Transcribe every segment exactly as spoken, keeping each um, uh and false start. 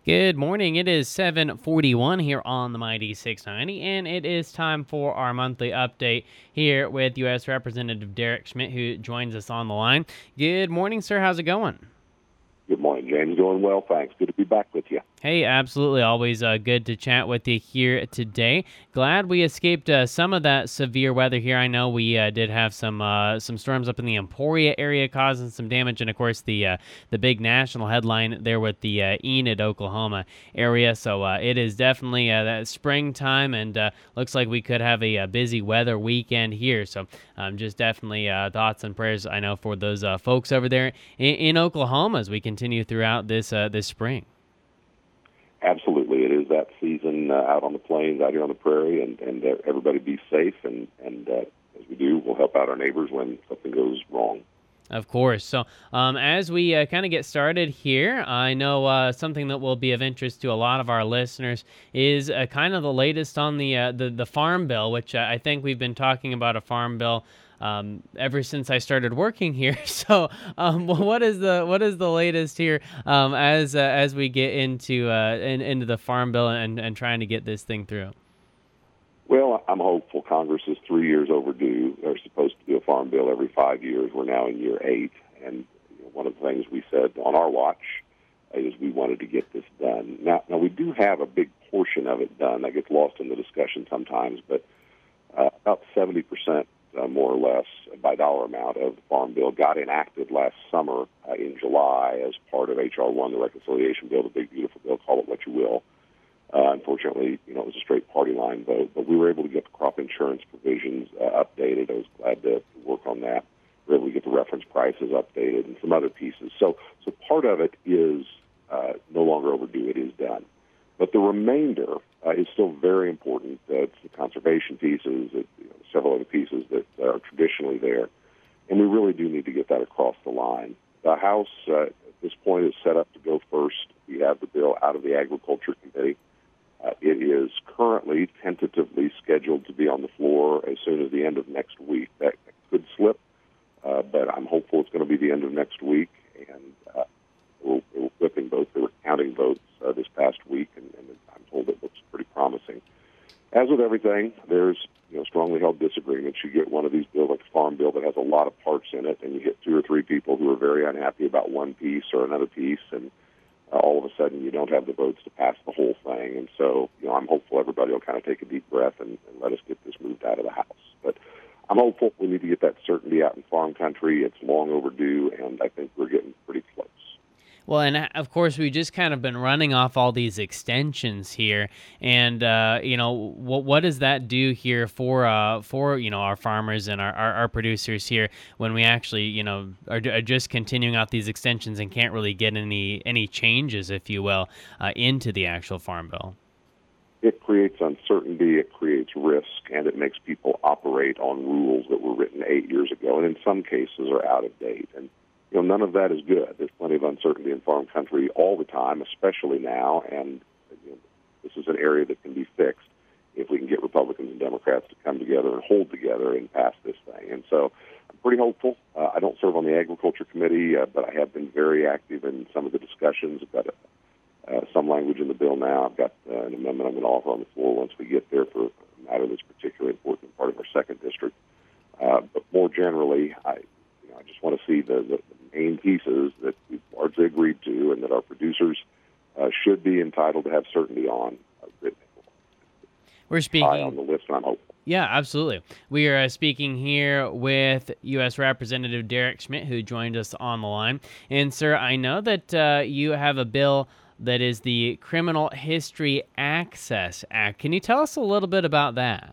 Good morning. It is seven forty-one here on the Mighty six ninety, and it is time for our monthly update here with U S. Representative Derek Schmidt, who joins us on the line. Good morning, sir. How's it going? Good morning, James. Going well, thanks. Good to be back with you. Hey, absolutely. Always uh, good to chat with you here today. Glad we escaped uh, some of that severe weather here. I know we uh, did have some uh, some storms up in the Emporia area causing some damage, and of course the uh, the big national headline there with the uh, Enid, Oklahoma area. So uh, it is definitely uh, that springtime, and uh, looks like we could have a, a busy weather weekend here. So um, just definitely uh, thoughts and prayers, I know, for those uh, folks over there in, in Oklahoma as we continue throughout this uh, this spring. Absolutely. It is that season uh, out on the plains, out here on the prairie, and, and uh, everybody be safe. And, and uh, as we do, we'll help out our neighbors when something goes wrong. Of course. So um, as we uh, kind of get started here, I know uh, something that will be of interest to a lot of our listeners is uh, kind of the latest on the, uh, the, the farm bill, which uh, I think we've been talking about a farm bill Um, ever since I started working here. So, um, what is the what is the latest here um, as uh, as we get into uh, in, into the farm bill and, and trying to get this thing through? Well, I'm hopeful. Congress is three years overdue. They're supposed to do a farm bill every five years. We're now in year eight, and you know, one of the things we said on our watch is we wanted to get this done. Now, now we do have a big portion of it done. That gets lost in the discussion sometimes, but uh, about seventy percent. Uh, more or less by dollar amount of the Farm Bill got enacted last summer uh, in July as part of H R one, the reconciliation bill, the big, beautiful bill, call it what you will. Uh, unfortunately, you know, it was a straight party line vote, but we were able to get the crop insurance provisions uh, updated. I was glad to, to work on that. We were able to get the reference prices updated and some other pieces. So, so part of it is uh, no longer overdue. It is done. But the remainder uh, is still very important. Uh, it's the conservation pieces, it, you know, several other pieces that are traditionally there. And we really do need to get that across the line. The House, uh, at this point, is set up to go first. We have the bill out of the Agriculture Committee. Uh, it is currently tentatively scheduled to be on the floor as soon as the end of next week. That could slip, uh, but I'm hopeful it's going to be the end of next week. And uh, we're, we're flipping votes. They were counting votes uh, this past week, and, and I'm told it looks pretty promising. As with everything, there's you know strongly held disagreements. You get one of these bills, like a farm bill, that has a lot of parts in it, and you get two or three people who are very unhappy about one piece or another piece, and uh, all of a sudden you don't have the votes to pass the whole thing. And so, you know, I'm hopeful everybody will kind of take a deep breath and, and let us get this moved out of the House. But I'm hopeful we need to get that certainty out in farm country. It's long overdue, and I think we're getting pretty close. Well, and of course, we've just kind of been running off all these extensions here, and uh, you know, what what does that do here for uh, for you know our farmers and our, our, our producers here when we actually you know are, are just continuing out these extensions and can't really get any any changes, if you will, uh, into the actual farm bill? It creates uncertainty, it creates risk, and it makes people operate on rules that were written eight years ago, and in some cases are out of date. And you know, none of that is good. There's plenty of uncertainty in farm country all the time, especially now, and you know, this is an area that can be fixed if we can get Republicans and Democrats to come together and hold together and pass this thing. And so I'm pretty hopeful. Uh, I don't serve on the Agriculture Committee, uh, but I have been very active in some of the discussions. I've got uh, some language in the bill now. I've got uh, an amendment I'm going to offer on the floor once we get there for a matter that's particularly important, part of our second district. Uh, but more generally, I, you know, I just want to see the, the main pieces that we've largely agreed to and that our producers uh, should be entitled to have certainty on. Uh, written. We're speaking high on the list, and I'm hopeful. Yeah, absolutely. We are uh, speaking here with U S. Representative Derek Schmidt, who joined us on the line. And, sir, I know that uh, you have a bill that is the Criminal History Access Act. Can you tell us a little bit about that?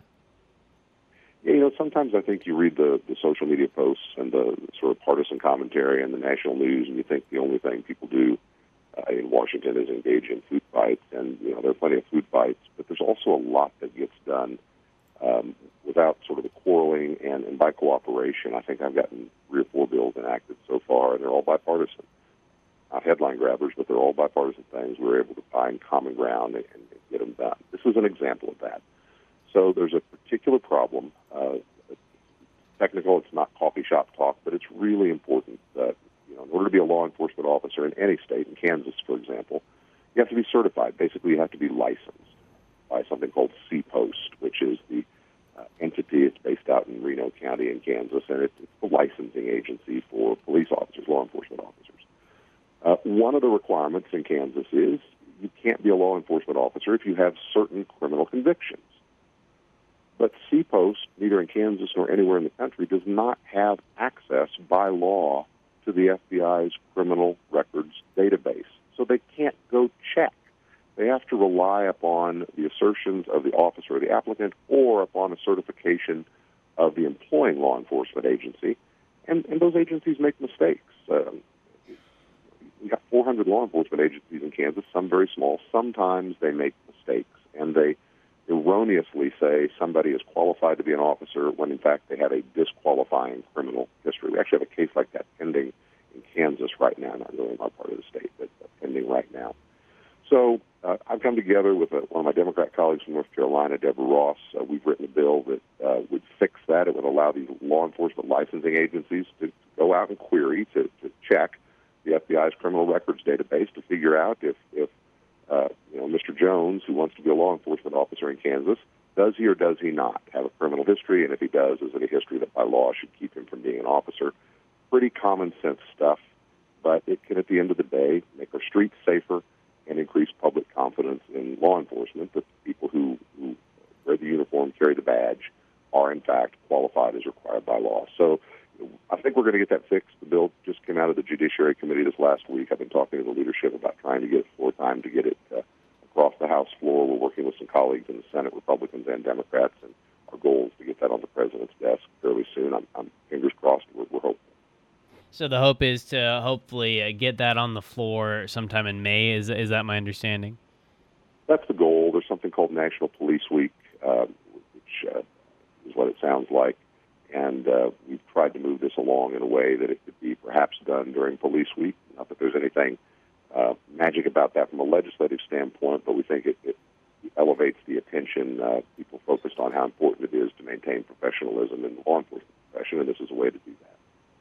Yeah, you know, sometimes I think you read the, the social media posts and the sort of partisan commentary and the national news, and you think the only thing people do uh, in Washington is engage in food fights. And, you know, there are plenty of food fights, but there's also a lot that gets done um, without sort of the quarreling and, and by cooperation. I think I've gotten three or four bills enacted so far, and they're all bipartisan. Not headline grabbers, but they're all bipartisan things. We were able to find common ground and, and get them done. This is an example of that. So there's a particular problem. Uh, technical, it's not coffee shop talk, but it's really important that, you know, in order to be a law enforcement officer in any state, in Kansas, for example, You have to be certified. Basically, you have to be licensed by something called C Post, which is the uh, entity. It's based out in Reno County in Kansas, and it's, it's the licensing agency for police officers, law enforcement officers. Uh, one of the requirements in Kansas is you can't be a law enforcement officer if you have certain criminal convictions. But C Post, neither in Kansas nor anywhere in the country, does not have access by law to the F B I's criminal records database. So they can't go check. They have to rely upon the assertions of the officer or the applicant or upon a certification of the employing law enforcement agency. And, and those agencies make mistakes. Um, we got four hundred law enforcement agencies in Kansas, some very small. Sometimes they make mistakes, and they erroneously say somebody is qualified to be an officer when, in fact, they have a disqualifying criminal history. We actually have a case like that pending in Kansas right now, not really in our part of the state, but pending right now. So uh, I've come together with a, one of my Democrat colleagues from North Carolina, Deborah Ross. Uh, we've written a bill that uh, would fix that. It would allow these law enforcement licensing agencies to, to go out and query, to, to check the F B I's criminal records database to figure out if, if uh, you know, Mister Jones, who wants to be a law enforcement officer in Kansas, does he or does he not have a criminal history? And if he does, is it a history that by law should keep him from being an officer? Pretty common sense stuff, but it can, at the end of the day, make our streets safer and increase public confidence in law enforcement that the people who, who wear the uniform, carry the badge, are in fact qualified as required by law. So I think we're going to get that fixed. The bill just came out of the Judiciary Committee this last week. I've been talking to the leadership about trying to get it floor time to get it uh, across the House floor. We're working with some colleagues in the Senate, Republicans and Democrats, and our goal is to get that on the president's desk fairly soon. I'm, I'm fingers crossed. We're, we're hopeful. So the hope is to hopefully uh, get that on the floor sometime in May. Is is that my understanding? That's the goal. There's something called National Police Week, uh, which uh, is what it sounds like. And uh, we've tried to move this along in a way that it could be perhaps done during Police Week. Not that there's anything uh, magic about that from a legislative standpoint, but we think it, it elevates the attention. Uh, people focused on how important it is to maintain professionalism in the law enforcement profession, and this is a way to do that.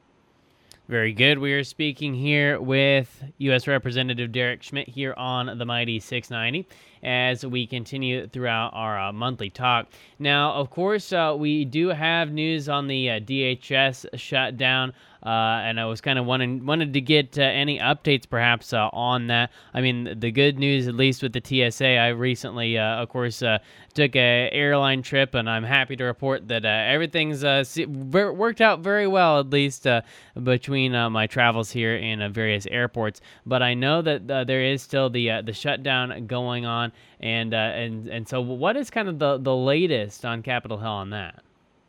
Very good. We are speaking here with U S Representative Derek Schmidt here on the Mighty six ninety as we continue throughout our uh, monthly talk. Now, of course, uh, we do have news on the uh, D H S shutdown, uh, and I was kind of wanting, wanted to get uh, any updates perhaps uh, on that. I mean, the good news, at least with the T S A, I recently, uh, of course, uh, took a airline trip, and I'm happy to report that uh, everything's uh, worked out very well, at least uh, between uh, my travels here in uh, various airports. But I know that uh, there is still the uh, the shutdown going on, and uh, and and so what is kind of the the latest on Capitol Hill on that?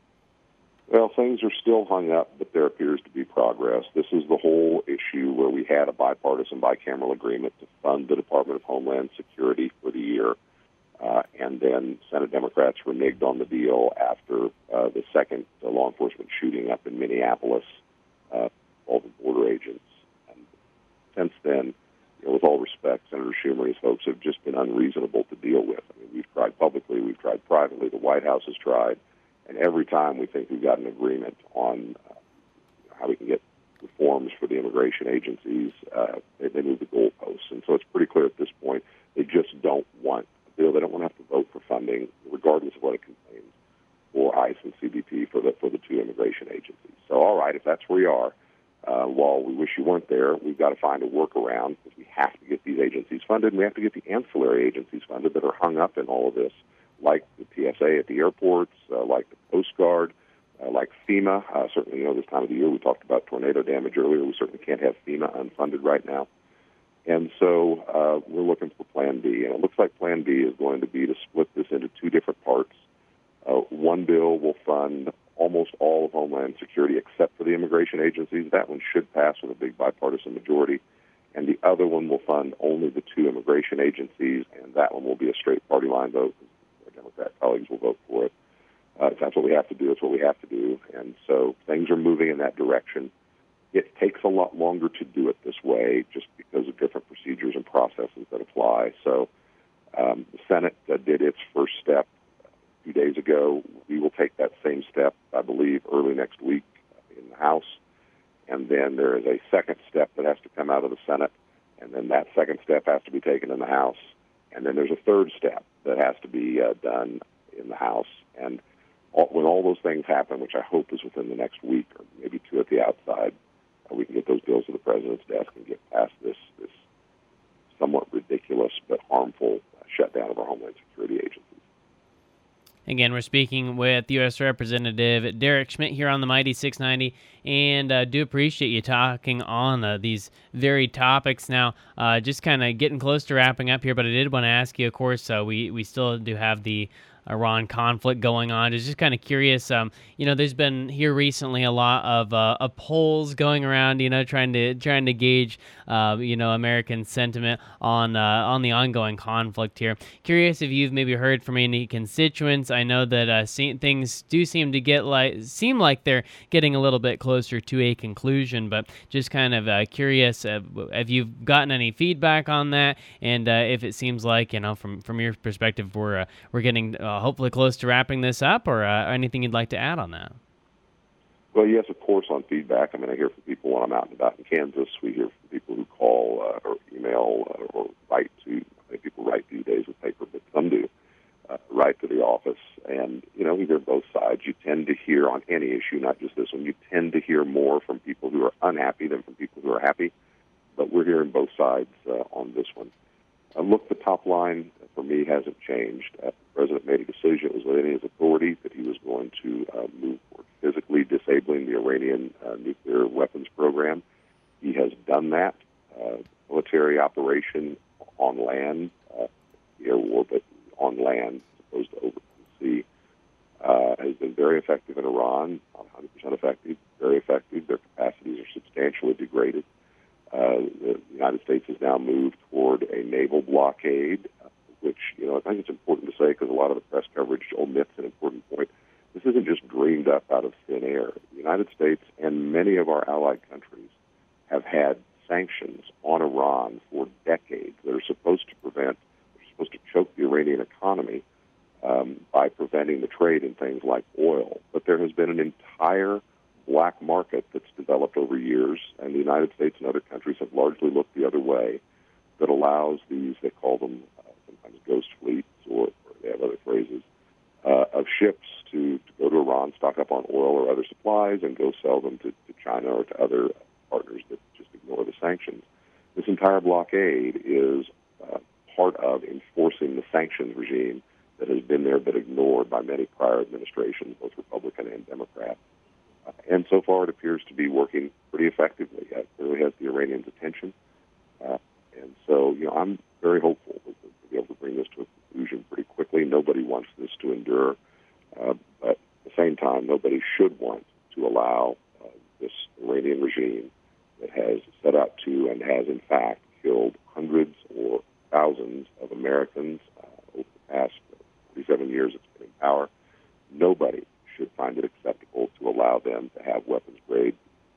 Well, things are still hung up, but there appears to be progress. This is the whole issue where we had a bipartisan bicameral agreement to fund the Department of Homeland Security for the year. Uh, and then Senate Democrats reneged on the deal after uh, the second uh, law enforcement shooting up in Minneapolis, uh, all the border agents. And since then, you know, with all respect, Senator Schumer and his folks have just been unreasonable to deal with. I mean, we've tried publicly, we've tried privately, the White House has tried, and every time we think we've got an agreement on uh, how we can get reforms for the immigration agencies, uh, they, they move the goalposts. And so it's pretty clear at this point they just don't want bill. They don't want to have to vote for funding, regardless of what it contains, for ICE and C B P for the for the two immigration agencies. So, all right, if that's where you are, uh, while we wish you weren't there, we've got to find a workaround because we have to get these agencies funded, and we have to get the ancillary agencies funded that are hung up in all of this, like the T S A at the airports, uh, like the Coast Guard, uh, like FEMA. Uh, certainly, you know, this time of the year, we talked about tornado damage earlier. We certainly can't have FEMA unfunded right now. And so uh, we're looking for Plan B. And it looks like Plan B is going to be to split this into two different parts. Uh, one bill will fund almost all of Homeland Security except for the immigration agencies. That one should pass with a big bipartisan majority. And the other one will fund only the two immigration agencies, and that one will be a straight party line vote. Our Democrat colleagues will vote for it. Uh, if that's what we have to do, it's what we have to do. And so things are moving in that direction. It takes a lot longer to do it this way just because of different procedures and processes that apply. So um, the Senate uh, did its first step a few days ago. We will take that same step, I believe, early next week in the House. And then there is a second step that has to come out of the Senate and then that second step has to be taken in the House, and then there's a third step that has to be uh, done in the House. And all, when all those things happen, which I hope is within the next week or maybe two at the outside, uh, we can get those bills to the president's desk and get past this this somewhat ridiculous but harmful uh, shutdown of our Homeland Security agencies. Again, we're speaking with U S Representative Derek Schmidt here on the Mighty six ninety, and uh, do appreciate you talking on uh, these very topics. Now, uh, just kind of getting close to wrapping up here, but I did want to ask you, of course, uh, we, we still do have the Iran conflict going on. Just just kind of curious. Um, you know, there's been here recently a lot of uh, of polls going around. You know, trying to trying to gauge, uh, you know, American sentiment on uh, on the ongoing conflict here. Curious if you've maybe heard from any constituents. I know that uh, se- things do seem to get like seem like they're getting a little bit closer to a conclusion. But just kind of uh, curious uh, if you've gotten any feedback on that, and uh, if it seems like, you know, from from your perspective, we're uh, we're getting uh, hopefully close to wrapping this up, or uh, anything you'd like to add on that? Well, yes, of course, on feedback. I mean, I hear from people when I'm out and about in Kansas. We hear from people who call uh, or email uh, or write to, I think people write these days with paper, but some do, uh, write to the office. And, you know, we hear both sides. You tend to hear on any issue, not just this one, you tend to hear more from people who are unhappy than from people who are happy. But we're hearing both sides uh, on this one. Uh, look, the top line for me hasn't changed. Uh, the president made a decision. It was within his authority that he was going to uh, move forward physically disabling the Iranian uh, nuclear weapons program. He has done that. Uh, military operation on land, uh, air war, but on land, as opposed to over the sea, uh, has been very effective in Iran, not one hundred percent effective, very effective. Their capacities are substantially degraded. Uh, the United States has now moved toward a naval blockade, uh, which, you know, I think it's important to say because a lot of the press coverage omits an important point. This isn't just dreamed up out of thin air. The United States and many of our allied countries have had sanctions on Iran for decades that are supposed to prevent, they're supposed to choke the Iranian economy um, by preventing the trade in things like oil. But there has been an entire black market that's developed over years, and the United States and other countries have largely looked the other way, that allows these, they call them uh, sometimes ghost fleets, or, or they have other phrases, uh, of ships to, to go to Iran, stock up on oil or other supplies, and go sell them to, to China or to other partners that just ignore the sanctions. This entire blockade is uh, part of enforcing the sanctions regime that has been there but ignored by many prior administrations, both Republican and Democrat. Uh, and so far it appears to be working pretty effectively. It clearly has the Iranians' attention. Uh, and so, you know, I'm very hopeful that we'll be able to bring this to a conclusion pretty quickly. Nobody wants this to endure. Uh, but at the same time, nobody should want to allow uh, this Iranian regime that has set out to and has, in fact, killed hundreds or thousands of Americans uh, over the past forty-seven years it's been in power. Nobody should find it acceptable to allow them to have weapons-grade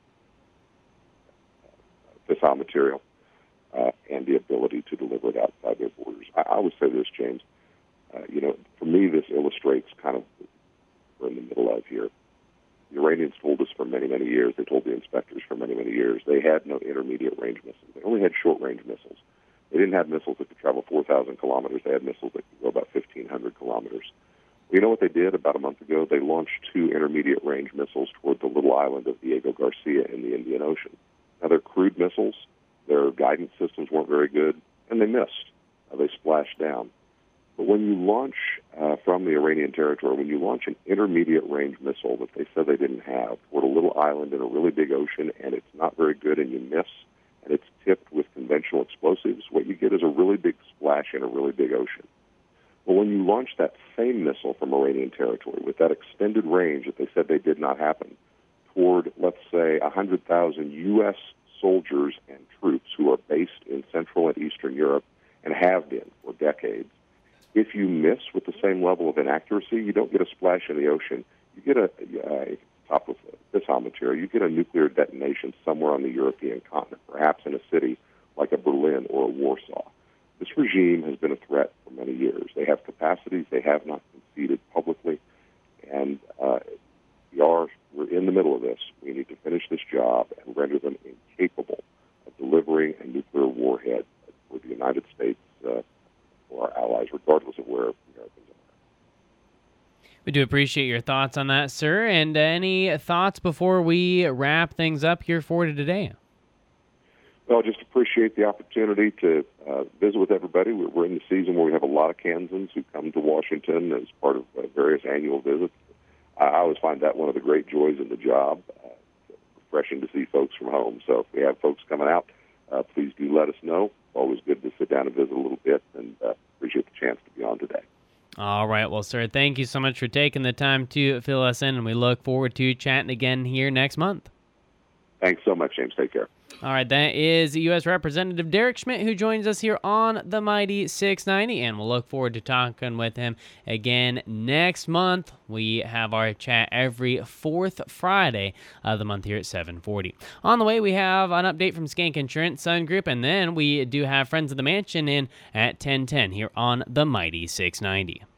uh, fissile material uh, and the ability to deliver it outside their borders. I, I would say this, James. Uh, you know, for me, this illustrates kind of what we're in the middle of here. The Iranians told us for many, many years, they told the inspectors for many, many years, they had no intermediate-range missiles. They only had short-range missiles. They didn't have missiles that could travel four thousand kilometers. They had missiles that could go about fifteen hundred kilometers. You know what they did about a month ago? They launched two intermediate-range missiles toward the little island of Diego Garcia in the Indian Ocean. Now, they're crude missiles. Their guidance systems weren't very good, and they missed. Uh, they splashed down. But when you launch uh, from the Iranian territory, when you launch an intermediate-range missile that they said they didn't have toward a little island in a really big ocean, and it's not very good and you miss, and it's tipped with conventional explosives, what you get is a really big splash in a really big ocean. Well, when you launch that same missile from Iranian territory with that extended range that they said they did not happen toward, let's say, one hundred thousand U S soldiers and troops who are based in Central and Eastern Europe and have been for decades, if you miss with the same level of inaccuracy, you don't get a splash in the ocean. You get a, a top of fissile material. You get a nuclear detonation somewhere on the European continent, perhaps in a city like a Berlin or a Warsaw. This regime has been a threat for many years. They have capacities. They have not conceded publicly. And uh, we are, we're in the middle of this. We need to finish this job and render them incapable of delivering a nuclear warhead for the United States uh, or our allies, regardless of where Americans are. We do appreciate your thoughts on that, sir. And uh, any thoughts before we wrap things up here for today? Well, just appreciate the opportunity to uh, visit with everybody. We're, we're in the season where we have a lot of Kansans who come to Washington as part of uh, various annual visits. I, I always find that one of the great joys in the job. Uh, refreshing to see folks from home. So if we have folks coming out, uh, please do let us know. Always good to sit down and visit a little bit, and uh, appreciate the chance to be on today. All right. Well, sir, thank you so much for taking the time to fill us in, and we look forward to chatting again here next month. Thanks so much, James. Take care. All right, that is U S Representative Derek Schmidt, who joins us here on the Mighty six ninety, and we'll look forward to talking with him again next month. We have our chat every fourth Friday of the month here at seven forty. On the way, we have an update from Skank Insurance, Sun Group, and then we do have Friends of the Mansion in at ten ten here on the Mighty six ninety.